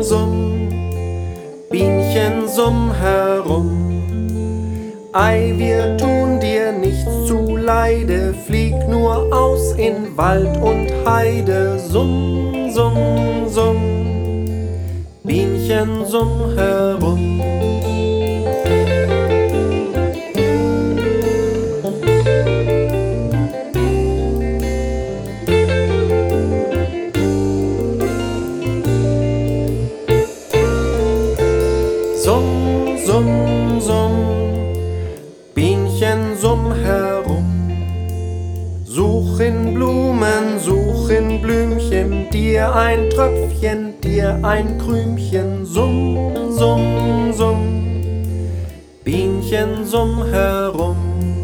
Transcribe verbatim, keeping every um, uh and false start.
summ, Bienchen, summ herum. Ei, wir tun dir nichts zuleide, flieg nur aus in Wald und Heide. Summ, summ, summ, Bienchen, summ herum. Summ, summ, summ, Bienchen, summ herum. Such in Blumen, such in Blümchen, dir ein Tröpfchen, dir ein Krümchen. Summ, summ, summ, Bienchen, summ herum.